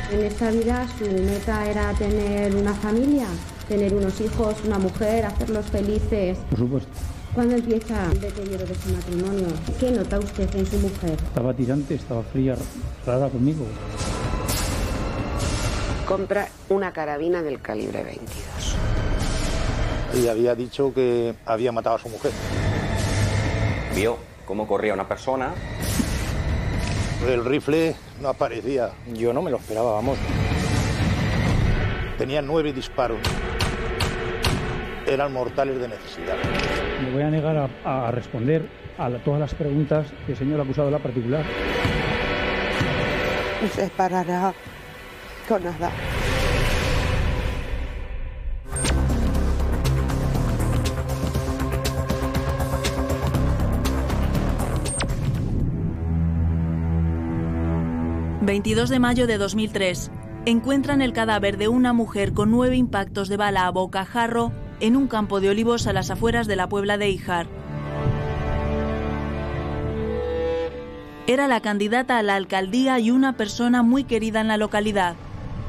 En esta vida su meta era tener una familia, tener unos hijos, una mujer, hacerlos felices. Por supuesto. ¿Cuándo empieza el deterioro de su matrimonio? ¿Qué nota usted en su mujer? Estaba tirante, estaba fría, rara conmigo. Compra una carabina del calibre 22. Y había dicho que había matado a su mujer. Vio cómo corría una persona. El rifle no aparecía. Yo no me lo esperaba, vamos. Tenía 9 disparos. Eran mortales de necesidad. Me voy a negar a responder a todas las preguntas que el señor acusado de la particular. No se parará con nada. ...22 de mayo de 2003... encuentran el cadáver de una mujer con 9 impactos de bala a bocajarro... en un campo de olivos a las afueras de la Puebla de Híjar. Era la candidata a la alcaldía y una persona muy querida en la localidad.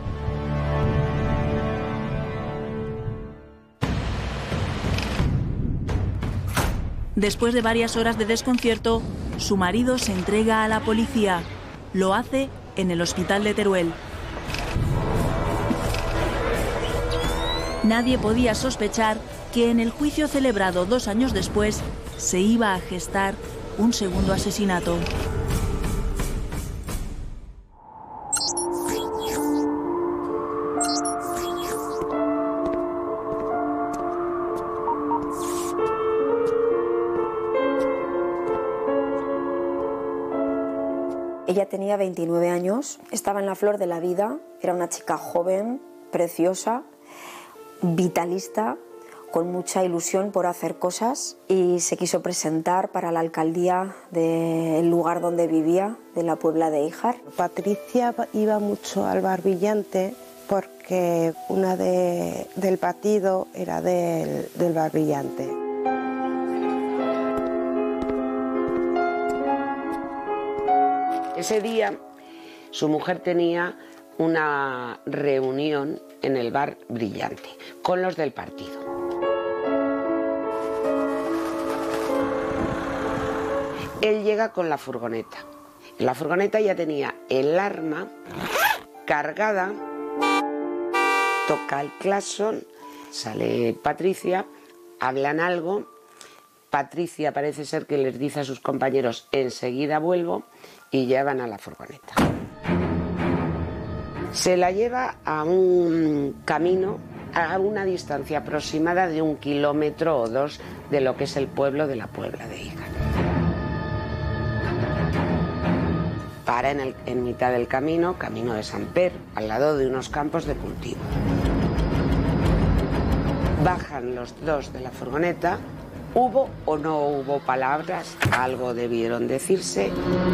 Después de varias horas de desconcierto, su marido se entrega a la policía. Lo hace en el hospital de Teruel. Nadie podía sospechar que en el juicio celebrado 2 años después se iba a gestar un segundo asesinato. Ella tenía 29 años, estaba en la flor de la vida, era una chica joven, preciosa, vitalista, con mucha ilusión por hacer cosas, y se quiso presentar para la alcaldía del lugar donde vivía, de la Puebla de Híjar. Patricia iba mucho al bar Brillante porque una del partido era del bar Brillante. Ese día su mujer tenía una reunión en el bar Brillante con los del partido. Él llega con la furgoneta. En la furgoneta ya tenía el arma cargada, toca el claxon, sale Patricia, hablan algo. Patricia parece ser que les dice a sus compañeros enseguida vuelvo, y llevan a la furgoneta. Se la lleva a un camino a una distancia aproximada de 1 kilómetro o 2 de lo que es el pueblo de la Puebla de Híjar. Para en mitad del camino de Samper, al lado de unos campos de cultivo. Bajan los dos de la furgoneta. ¿Hubo o no hubo palabras? Algo debieron decirse.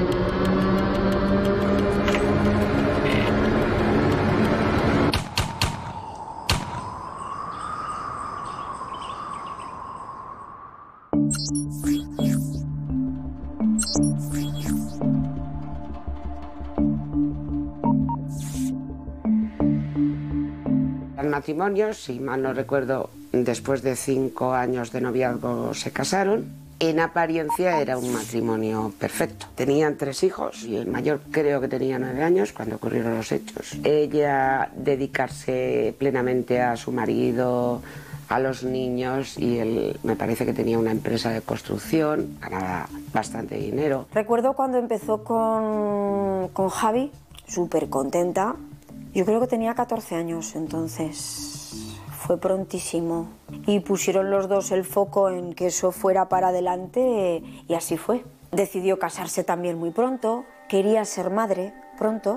El matrimonio, si mal no recuerdo, después de 5 años de noviazgo se casaron. En apariencia era un matrimonio perfecto. Tenían 3 hijos y el mayor creo que tenía 9 años cuando ocurrieron los hechos. Ella dedicarse plenamente a su marido, a los niños, y él me parece que tenía una empresa de construcción, ganaba bastante dinero. Recuerdo cuando empezó con Javi, súper contenta. Yo creo que tenía 14 años entonces. Fue prontísimo. Y pusieron los dos el foco en que eso fuera para adelante, y así fue. Decidió casarse también muy pronto. Quería ser madre pronto.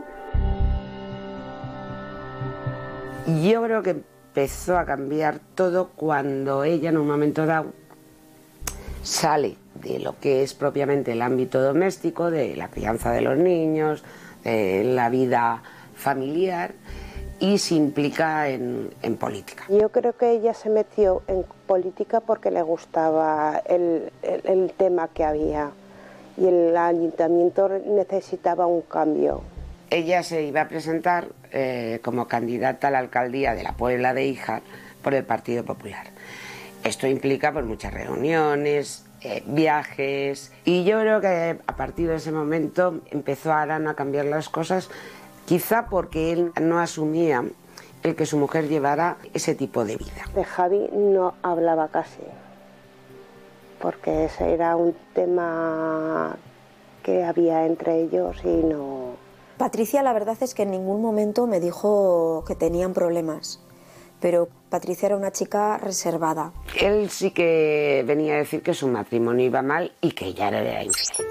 Yo creo que empezó a cambiar todo cuando ella en un momento dado sale de lo que es propiamente el ámbito doméstico, de la crianza de los niños, de la vida familiar, y se implica en política. Yo creo que ella se metió en política porque le gustaba el tema que había, y el ayuntamiento necesitaba un cambio. Ella se iba a presentar como candidata a la alcaldía de la Puebla de Híjar por el Partido Popular. Esto implica pues, muchas reuniones, viajes, y yo creo que a partir de ese momento empezó Arana a cambiar las cosas, quizá porque él no asumía el que su mujer llevara ese tipo de vida. De Javi no hablaba casi, porque ese era un tema que había entre ellos y no... Patricia, la verdad es que en ningún momento me dijo que tenían problemas, pero Patricia era una chica reservada. Él sí que venía a decir que su matrimonio iba mal y que ella era infiel.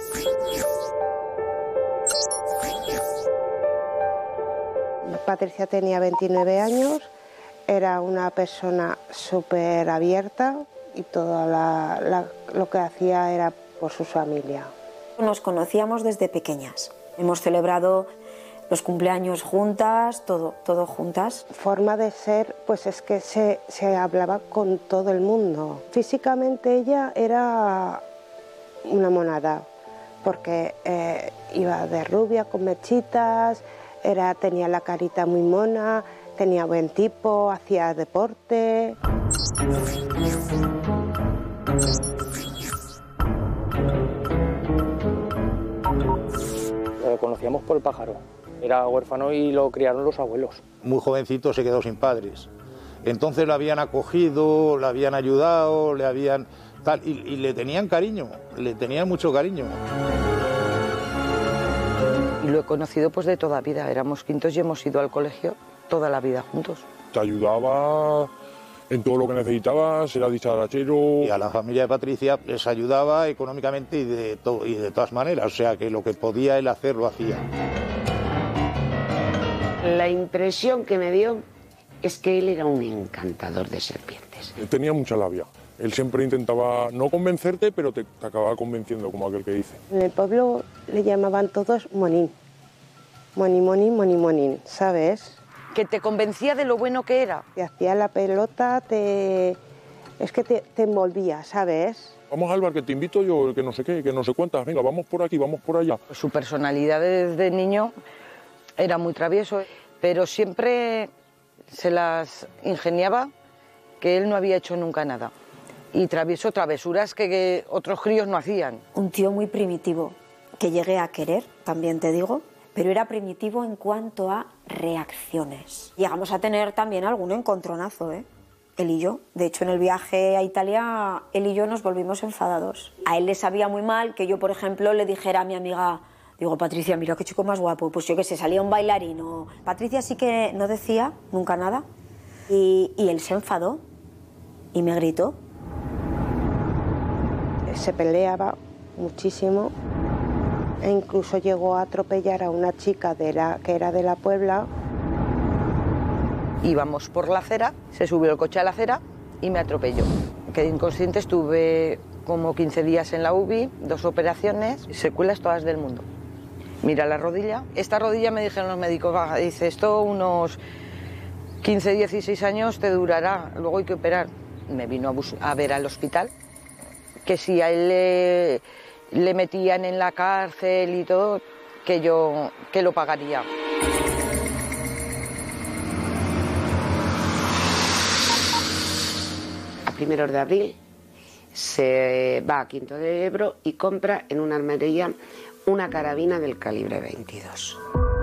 Patricia tenía 29 años, era una persona súper abierta y todo lo que hacía era por su familia. Nos conocíamos desde pequeñas. Hemos celebrado los cumpleaños juntas, todo juntas. Forma de ser, pues es que se hablaba con todo el mundo. Físicamente ella era una monada, porque iba de rubia, con mechitas, tenía la carita muy mona, tenía buen tipo, hacía deporte. Lo conocíamos por el pájaro. Era huérfano y lo criaron los abuelos. Muy jovencito se quedó sin padres. Entonces lo habían acogido, le habían ayudado, le habían... tal, y le tenían cariño, le tenían mucho cariño. Y lo he conocido pues de toda vida. Éramos quintos y hemos ido al colegio toda la vida juntos. Te ayudaba en todo lo que necesitabas, era dicharachero. Y a la familia de Patricia les ayudaba económicamente y de todas maneras. O sea que lo que podía él hacer lo hacía. La impresión que me dio es que él era un encantador de serpientes. Tenía mucha labia. Él siempre intentaba no convencerte, pero te acababa convenciendo, como aquel que dice. En el pueblo le llamaban todos Monín. Monín, ¿sabes? Que te convencía de lo bueno que era. Te hacía la pelota, es que te envolvía, ¿sabes? Vamos al bar, que te invito yo, que no sé qué, que no sé cuántas. Venga, vamos por aquí, vamos por allá. Su personalidad desde niño era muy travieso, pero siempre se las ingeniaba que él no había hecho nunca nada. Y travesuras que otros críos no hacían. Un tío muy primitivo, que llegué a querer, también te digo, pero era primitivo en cuanto a reacciones. Llegamos a tener también algún encontronazo, él y yo. De hecho, en el viaje a Italia, él y yo nos volvimos enfadados. A él le sabía muy mal que yo, por ejemplo, le dijera a mi amiga, digo, Patricia, mira qué chico más guapo, pues yo qué sé, salía un bailarín. Patricia sí que no decía nunca nada, y él se enfadó y me gritó. Se peleaba muchísimo e incluso llegó a atropellar a una chica que era de la Puebla. Íbamos por la acera, se subió el coche a la acera y me atropelló. Quedé inconsciente, estuve como 15 días en la UBI, 2 operaciones, secuelas todas del mundo. Mira la rodilla. Esta rodilla, me dijeron los médicos, dice, esto unos 15, 16 años te durará, luego hay que operar. Me vino a ver al hospital, que si a él le metían en la cárcel y todo, que lo pagaría. A 1 de abril se va a Quinto de Ebro y compra en una armería una carabina del calibre 22.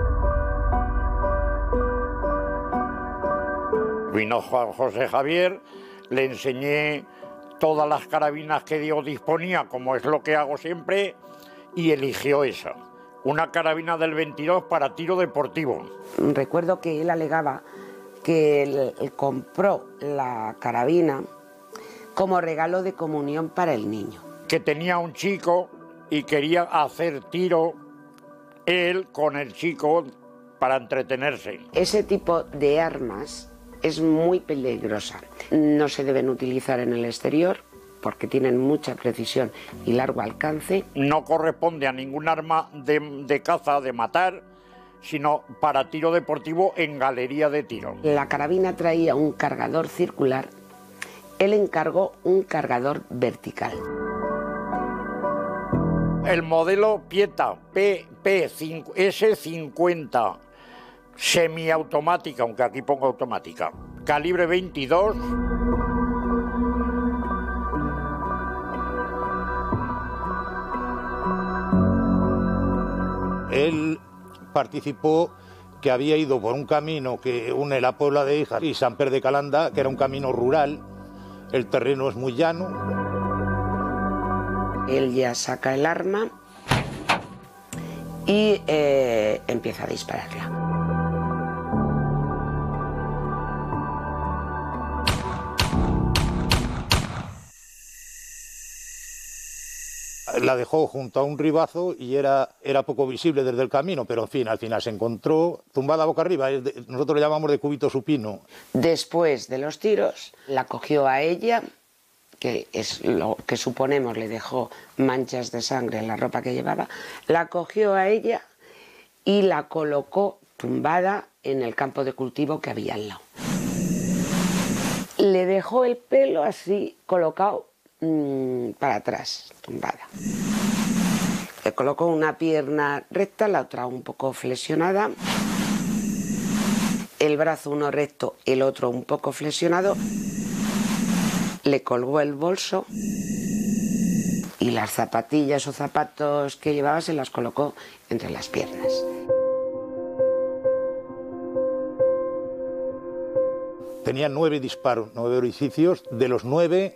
Vino Juan José Javier, le enseñé todas las carabinas que yo disponía, como es lo que hago siempre, y eligió esa, una carabina del 22 para tiro deportivo. Recuerdo que él alegaba que él compró la carabina como regalo de comunión para el niño. Que tenía un chico y quería hacer tiro él con el chico para entretenerse. Ese tipo de armas es muy peligrosa. No se deben utilizar en el exterior porque tienen mucha precisión y largo alcance. No corresponde a ningún arma de caza, de matar, sino para tiro deportivo en galería de tiro. La carabina traía un cargador circular. Él encargó un cargador vertical. El modelo Pieta S50 semiautomática, aunque aquí pongo automática, calibre 22. Él participó que había ido por un camino que une la Puebla de Hijas y Sant Pere de Calanda, que era un camino rural, el terreno es muy llano. Él ya saca el arma y empieza a dispararla. La dejó junto a un ribazo y era poco visible desde el camino, pero en fin, al final se encontró tumbada boca arriba, nosotros le llamamos de cúbito supino. Después de los tiros, la cogió a ella, que es lo que suponemos le dejó manchas de sangre en la ropa que llevaba, la cogió a ella y la colocó tumbada en el campo de cultivo que había al lado. Le dejó el pelo así colocado para atrás, tumbada. Le colocó una pierna recta, la otra un poco flexionada, el brazo uno recto, el otro un poco flexionado, le colgó el bolso y las zapatillas o zapatos que llevaba se las colocó entre las piernas. Tenía 9 disparos, 9 orificios, de los 9...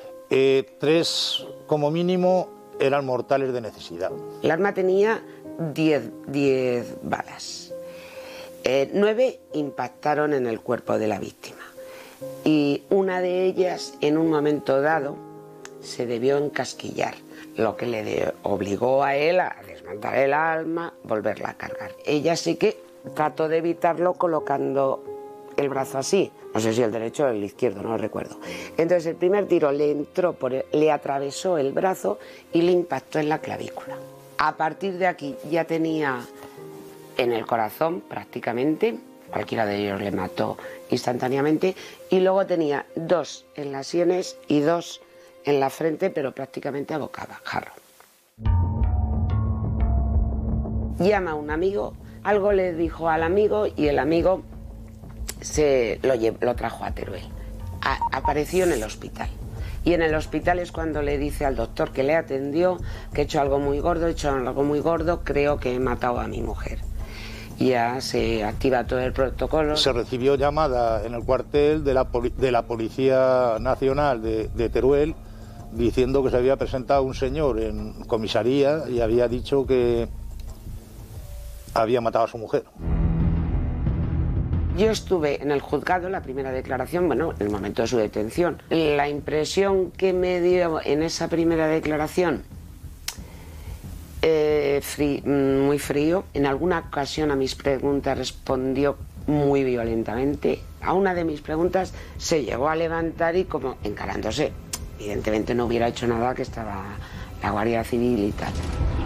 3 como mínimo eran mortales de necesidad. El arma tenía 10 balas. 9 impactaron en el cuerpo de la víctima y una de ellas en un momento dado se debió encasquillar, lo que le obligó a él a desmontar el arma, volverla a cargar. Ella sí que trató de evitarlo colocando el brazo así, no sé si el derecho o el izquierdo, no lo recuerdo. Entonces el primer tiro le entró, le atravesó el brazo y le impactó en la clavícula. A partir de aquí ya tenía en el corazón prácticamente, cualquiera de ellos le mató instantáneamente, y luego tenía 2 en las sienes y 2 en la frente, pero prácticamente a bocajarro. Llama a un amigo, algo le dijo al amigo y el amigo lo trajo a Teruel. Apareció en el hospital. Y en el hospital es cuando le dice al doctor que le atendió que he hecho algo muy gordo, creo que he matado a mi mujer. Ya se activa todo el protocolo. Se recibió llamada en el cuartel de la Policía Nacional de Teruel diciendo que se había presentado un señor en comisaría y había dicho que había matado a su mujer. Yo estuve en el juzgado, la primera declaración, bueno, en el momento de su detención. La impresión que me dio en esa primera declaración, muy frío. En alguna ocasión a mis preguntas respondió muy violentamente. A una de mis preguntas se llegó a levantar y como encarándose. Evidentemente no hubiera hecho nada, que estaba la Guardia Civil y tal.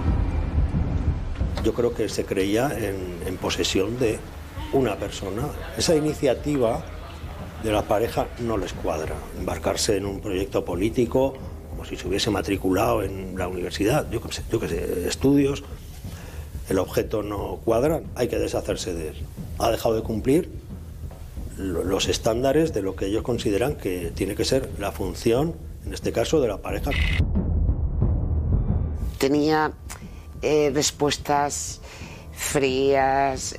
Yo creo que se creía en posesión de una persona. Esa iniciativa de la pareja no les cuadra. Embarcarse en un proyecto político como si se hubiese matriculado en la universidad, yo qué sé, estudios, el objeto no cuadra, hay que deshacerse de él. Ha dejado de cumplir los estándares de lo que ellos consideran que tiene que ser la función, en este caso, de la pareja. Tenía respuestas frías,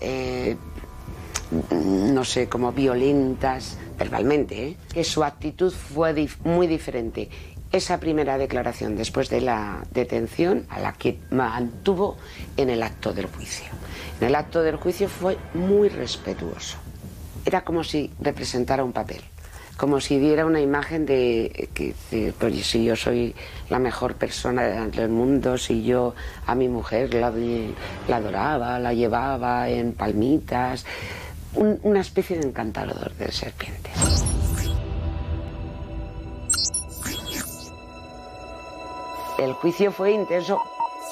no sé, como violentas verbalmente, que su actitud fue muy diferente. Esa primera declaración después de la detención a la que mantuvo en el acto del juicio. En el acto del juicio fue muy respetuoso. Era como si representara un papel, como si diera una imagen de que pues, si yo soy la mejor persona del mundo, si yo a mi mujer la adoraba, la llevaba en palmitas, una especie de encantador de serpientes. El juicio fue intenso,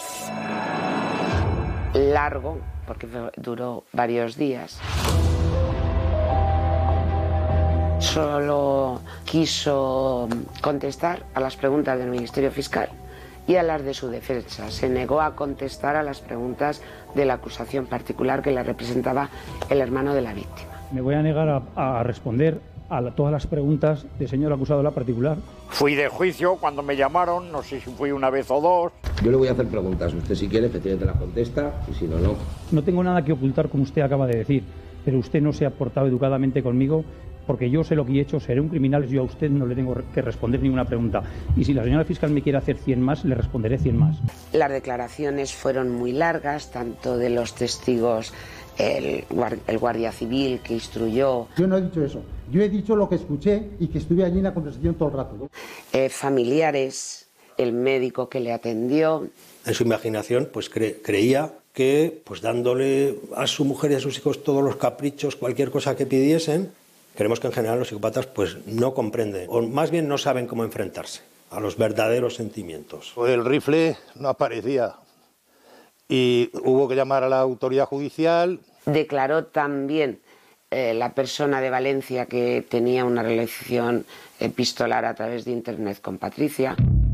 largo, porque duró varios días. Solo quiso contestar a las preguntas del Ministerio Fiscal y a las de su defensa. Se negó a contestar a las preguntas de la acusación particular que la representaba el hermano de la víctima. Me voy a negar a responder a todas las preguntas del señor acusado de la particular. Fui de juicio cuando me llamaron, no sé si fui una vez o dos. Yo le voy a hacer preguntas, usted si quiere efectivamente las contesta y si no, no. No tengo nada que ocultar como usted acaba de decir, pero usted no se ha portado educadamente conmigo porque yo sé lo que he hecho, seré un criminal, yo a usted no le tengo que responder ninguna pregunta. Y si la señora fiscal me quiere hacer 100 más, le responderé 100 más. Las declaraciones fueron muy largas, tanto de los testigos, el guardia civil que instruyó. Yo no he dicho eso, yo he dicho lo que escuché y que estuve allí en la conversación todo el rato, ¿no? Familiares, el médico que le atendió. En su imaginación, pues creía que, pues dándole a su mujer y a sus hijos todos los caprichos, cualquier cosa que pidiesen, creemos que en general los psicópatas pues no comprenden, o más bien no saben cómo enfrentarse a los verdaderos sentimientos. El rifle no aparecía y hubo que llamar a la autoridad judicial. Declaró también la persona de Valencia que tenía una relación epistolar a través de internet con Patricia.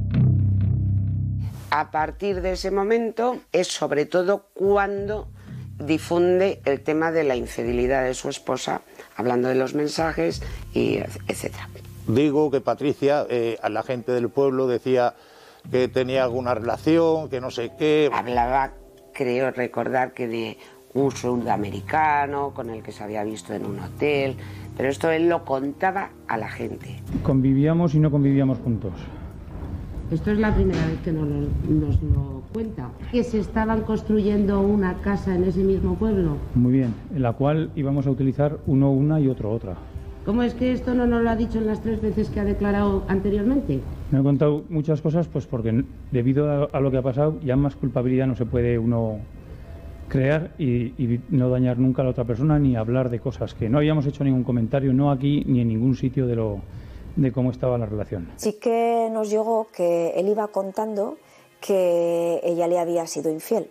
A partir de ese momento es sobre todo cuando difunde el tema de la infidelidad de su esposa, hablando de los mensajes, y etcétera. Digo que Patricia, a la gente del pueblo decía que tenía alguna relación, que no sé qué. Hablaba, creo recordar, que de un sudamericano con el que se había visto en un hotel, pero esto él lo contaba a la gente. Convivíamos y no convivíamos juntos. Esto es la primera vez que nos lo cuenta. Que se estaban construyendo una casa en ese mismo pueblo. Muy bien, en la cual íbamos a utilizar uno una y otro otra. ¿Cómo es que esto no nos lo ha dicho en las 3 veces que ha declarado anteriormente? Me he contado muchas cosas pues porque debido a lo que ha pasado ya más culpabilidad no se puede uno crear y no dañar nunca a la otra persona ni hablar de cosas que no habíamos hecho ningún comentario, no aquí ni en ningún sitio de cómo estaba la relación. Sí que nos llegó que él iba contando que ella le había sido infiel.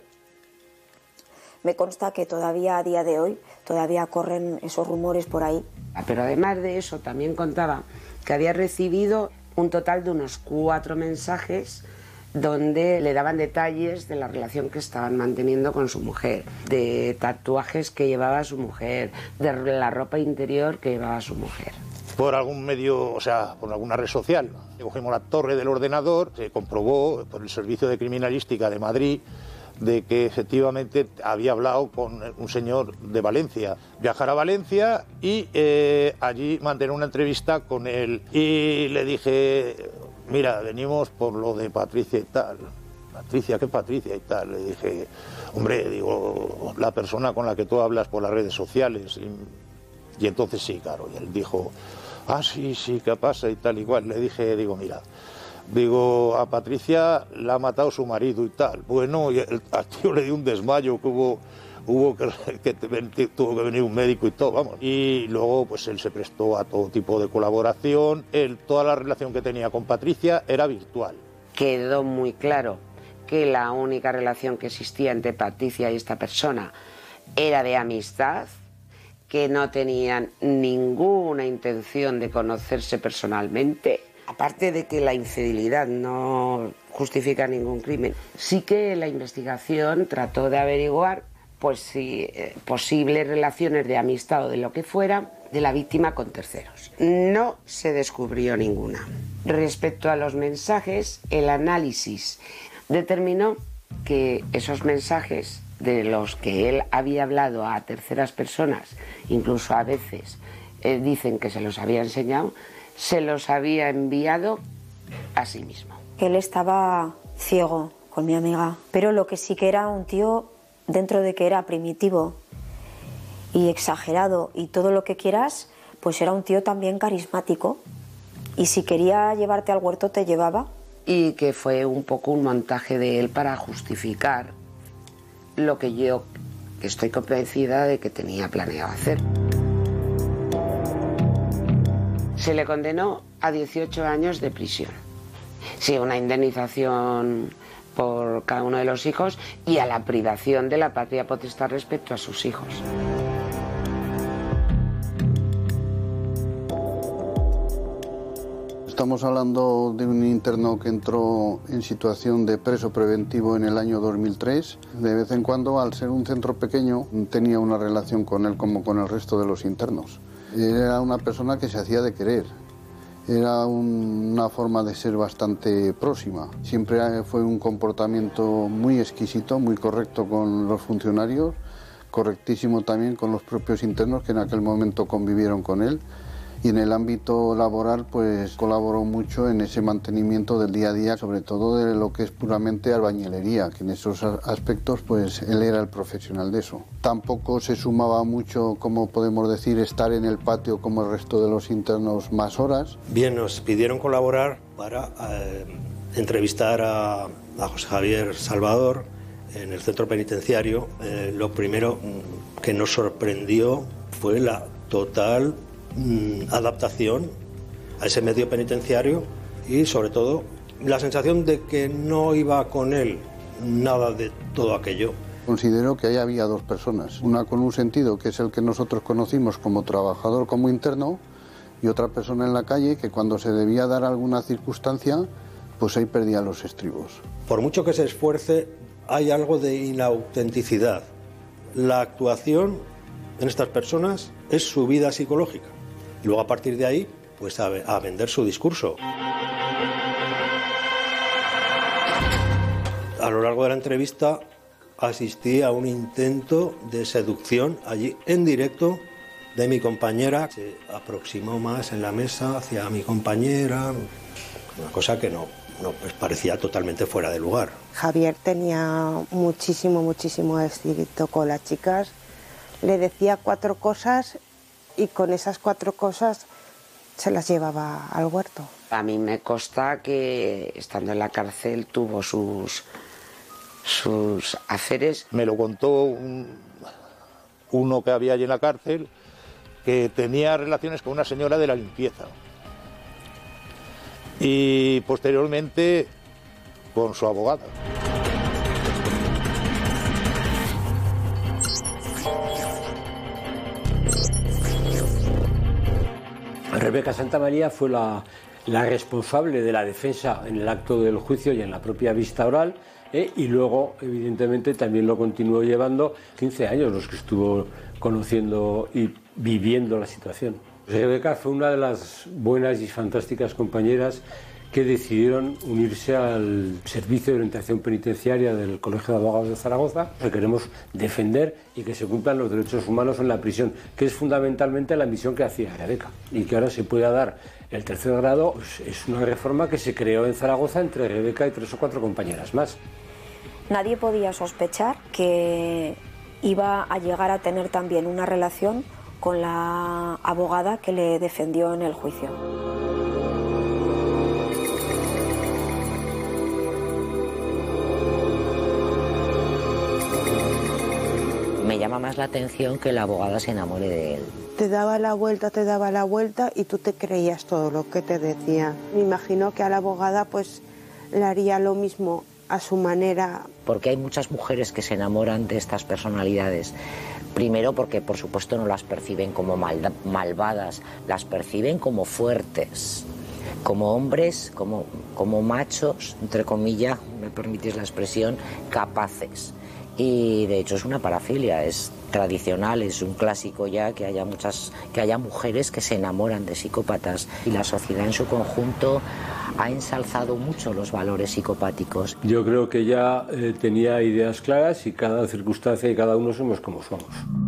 Me consta que todavía a día de hoy todavía corren esos rumores por ahí. Pero además de eso también contaba que había recibido un total de unos 4 mensajes donde le daban detalles de la relación que estaban manteniendo con su mujer, de tatuajes que llevaba su mujer, de la ropa interior que llevaba su mujer. Por algún medio, o sea, por alguna red social. Cogimos la torre del ordenador, se comprobó por el Servicio de Criminalística de Madrid de que efectivamente había hablado con un señor de Valencia. Viajar a Valencia y allí mantener una entrevista con él. Y le dije, mira, venimos por lo de Patricia y tal. Patricia, ¿qué Patricia y tal? Le dije, hombre, digo, la persona con la que tú hablas por las redes sociales. Y entonces sí, claro, y él dijo, sí, ¿qué pasa? Y tal, igual. Le dije, digo, mira, digo, a Patricia la ha matado su marido y tal. Bueno, y al tío le dio un desmayo que tuvo que venir un médico y todo, vamos. Y luego, pues él se prestó a todo tipo de colaboración. Toda la relación que tenía con Patricia era virtual. Quedó muy claro que la única relación que existía entre Patricia y esta persona era de amistad, que no tenían ninguna intención de conocerse personalmente. Aparte de que la infidelidad no justifica ningún crimen, sí que la investigación trató de averiguar pues si posibles relaciones de amistad o de lo que fuera de la víctima con terceros. No se descubrió ninguna. Respecto a los mensajes, el análisis determinó que esos mensajes de los que él había hablado a terceras personas, incluso a veces dicen que se los había enseñado, se los había enviado a sí mismo. Él estaba ciego con mi amiga, pero lo que sí que era un tío, dentro de que era primitivo y exagerado y todo lo que quieras, pues era un tío también carismático. Y si quería llevarte al huerto, te llevaba. Y que fue un poco un montaje de él para justificar lo que yo estoy convencida de que tenía planeado hacer. Se le condenó a 18 años de prisión. Sí, una indemnización por cada uno de los hijos y a la privación de la patria potestad respecto a sus hijos. Estamos hablando de un interno que entró en situación de preso preventivo en el año 2003. De vez en cuando, al ser un centro pequeño, tenía una relación con él como con el resto de los internos. Era una persona que se hacía de querer. Era una forma de ser bastante próxima. Siempre fue un comportamiento muy exquisito, muy correcto con los funcionarios, correctísimo también con los propios internos que en aquel momento convivieron con él. Y en el ámbito laboral pues colaboró mucho en ese mantenimiento del día a día, sobre todo de lo que es puramente albañilería, que en esos aspectos pues él era el profesional de eso. Tampoco se sumaba mucho, como podemos decir, estar en el patio como el resto de los internos más horas. Bien, nos pidieron colaborar para entrevistar a José Javier Salvador en el centro penitenciario. Lo primero que nos sorprendió fue la total adaptación a ese medio penitenciario y sobre todo la sensación de que no iba con él nada de todo aquello. Considero que ahí había dos personas, una con un sentido que es el que nosotros conocimos como trabajador, como interno, y otra persona en la calle que cuando se debía dar alguna circunstancia pues ahí perdía los estribos. Por mucho que se esfuerce hay algo de inautenticidad. La actuación en estas personas es su vida psicológica. Y luego a partir de ahí, pues a vender su discurso. A lo largo de la entrevista asistí a un intento de seducción allí en directo de mi compañera. Se aproximó más en la mesa hacia mi compañera, una cosa que no pues parecía totalmente fuera de lugar. Javier tenía muchísimo éxito con las chicas. Le decía 4 cosas y con esas 4 cosas se las llevaba al huerto. A mí me consta que estando en la cárcel tuvo sus aferes. Me lo contó uno que había allí en la cárcel, que tenía relaciones con una señora de la limpieza. Y posteriormente con su abogada. Rebeca Santamaría fue la responsable de la defensa en el acto del juicio y en la propia vista oral, y luego, evidentemente, también lo continuó llevando 15 años los que estuvo conociendo y viviendo la situación. Rebeca fue una de las buenas y fantásticas compañeras que decidieron unirse al Servicio de Orientación Penitenciaria del Colegio de Abogados de Zaragoza, que queremos defender y que se cumplan los derechos humanos en la prisión, que es fundamentalmente la misión que hacía Rebeca, y que ahora se pueda dar el 3er grado. Pues es una reforma que se creó en Zaragoza entre Rebeca y 3 o 4 compañeras más. Nadie podía sospechar que iba a llegar a tener también una relación con la abogada que le defendió en el juicio. Me llama más la atención que la abogada se enamore de él. Te daba la vuelta y tú te creías todo lo que te decía. Me imagino que a la abogada pues le haría lo mismo a su manera. Porque hay muchas mujeres que se enamoran de estas personalidades. Primero porque por supuesto no las perciben como malvadas, las perciben como fuertes, como hombres, como machos, entre comillas, me permitís la expresión, capaces. Y de hecho es una parafilia, es tradicional, es un clásico ya que haya mujeres que se enamoran de psicópatas, y la sociedad en su conjunto ha ensalzado mucho los valores psicopáticos. Yo creo que ella tenía ideas claras y cada circunstancia y cada uno somos como somos.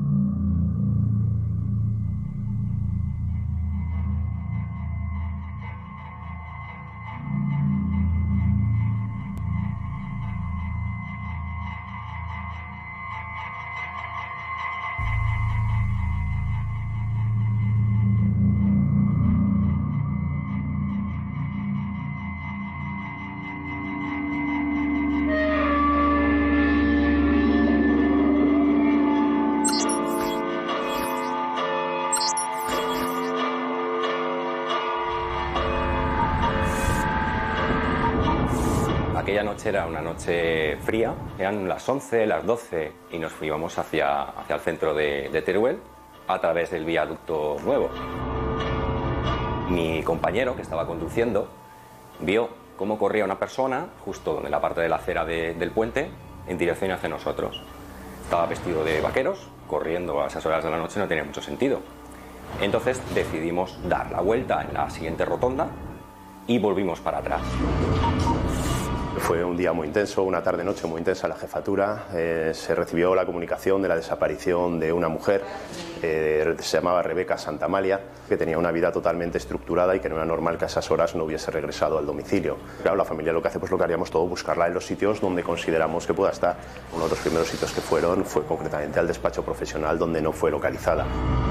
Aquella noche era una noche fría, eran las 11, las 12 y nos íbamos hacia el centro de Teruel a través del viaducto nuevo. Mi compañero, que estaba conduciendo, vio cómo corría una persona justo en la parte de la acera del puente en dirección hacia nosotros. Estaba vestido de vaqueros, corriendo a esas horas de la noche no tenía mucho sentido. Entonces decidimos dar la vuelta en la siguiente rotonda y volvimos para atrás. Fue un día muy intenso, una tarde-noche muy intensa en la jefatura. Se recibió la comunicación de la desaparición de una mujer, se llamaba Rebeca Santamalia, que tenía una vida totalmente estructurada y que no era normal que a esas horas no hubiese regresado al domicilio. Claro, la familia lo que hace, pues lo que haríamos todo, buscarla en los sitios donde consideramos que pueda estar. Uno de los primeros sitios que fueron fue concretamente al despacho profesional, donde no fue localizada.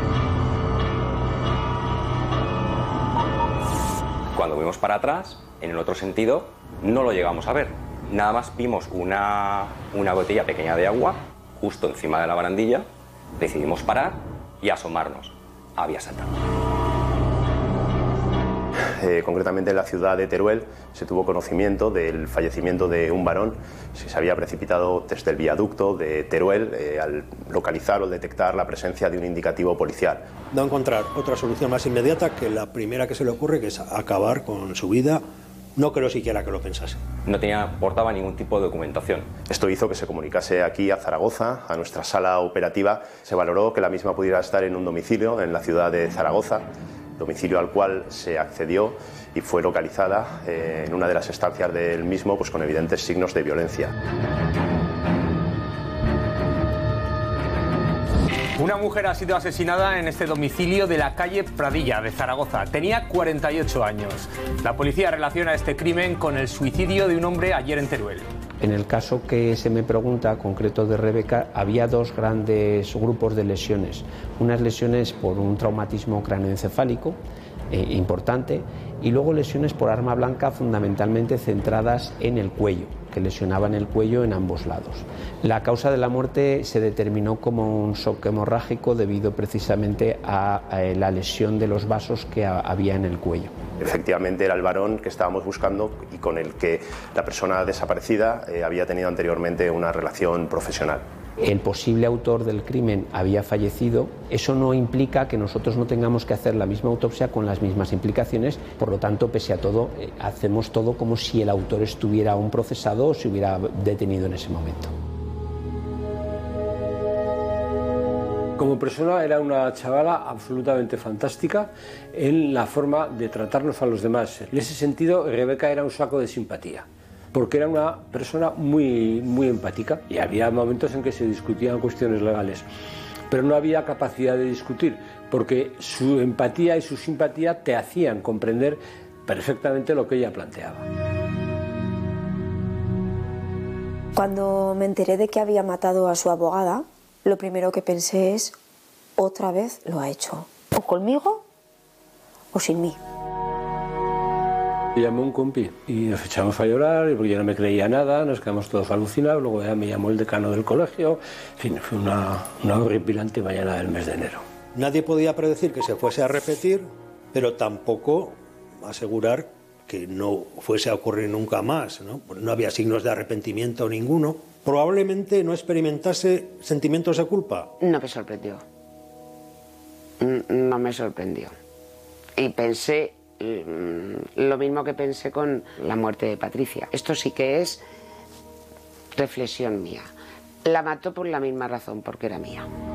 Cuando vimos para atrás, en el otro sentido, no lo llegamos a ver. Nada más vimos una botella pequeña de agua justo encima de la barandilla, decidimos parar y asomarnos. Había saltado. Concretamente en la ciudad de Teruel se tuvo conocimiento del fallecimiento de un varón. Se había precipitado desde el viaducto de Teruel al localizar o detectar la presencia de un indicativo policial. No encontrar otra solución más inmediata que la primera que se le ocurre, que es acabar con su vida. No creo siquiera que lo pensase. No portaba ningún tipo de documentación. Esto hizo que se comunicase aquí a Zaragoza, a nuestra sala operativa. Se valoró que la misma pudiera estar en un domicilio en la ciudad de Zaragoza, domicilio al cual se accedió y fue localizada en una de las estancias del mismo, pues con evidentes signos de violencia. Una mujer ha sido asesinada en este domicilio de la calle Pradilla de Zaragoza. Tenía 48 años. La policía relaciona este crimen con el suicidio de un hombre ayer en Teruel. En el caso que se me pregunta, concreto de Rebeca, había dos grandes grupos de lesiones. Unas lesiones por un traumatismo cráneoencefálico importante y luego lesiones por arma blanca fundamentalmente centradas en el cuello, que lesionaban el cuello en ambos lados. La causa de la muerte se determinó como un shock hemorrágico debido precisamente a la lesión de los vasos que había en el cuello. Efectivamente era el varón que estábamos buscando y con el que la persona desaparecida había tenido anteriormente una relación profesional. El posible autor del crimen había fallecido. Eso no implica que nosotros no tengamos que hacer la misma autopsia con las mismas implicaciones. Por lo tanto, pese a todo, hacemos todo como si el autor estuviera aún procesado o se hubiera detenido en ese momento. Como persona era una chavala absolutamente fantástica en la forma de tratarnos a los demás. En ese sentido, Rebeca era un saco de simpatía, porque era una persona muy empática y había momentos en que se discutían cuestiones legales, pero no había capacidad de discutir, porque su empatía y su simpatía te hacían comprender perfectamente lo que ella planteaba. Cuando me enteré de que había matado a su abogada, lo primero que pensé es, otra vez lo ha hecho, o conmigo o sin mí. Llamó un compi y nos echamos a llorar porque yo no me creía nada, nos quedamos todos alucinados, luego ya me llamó el decano del colegio, en fin, fue una horripilante mañana del mes de enero. Nadie podía predecir que se fuese a repetir, pero tampoco asegurar que no fuese a ocurrir nunca más, ¿no? No había signos de arrepentimiento ninguno. Probablemente no experimentase sentimientos de culpa. No me sorprendió. No me sorprendió. Y pensé lo mismo que pensé con la muerte de Patricia. Esto sí que es reflexión mía. La mató por la misma razón, porque era mía.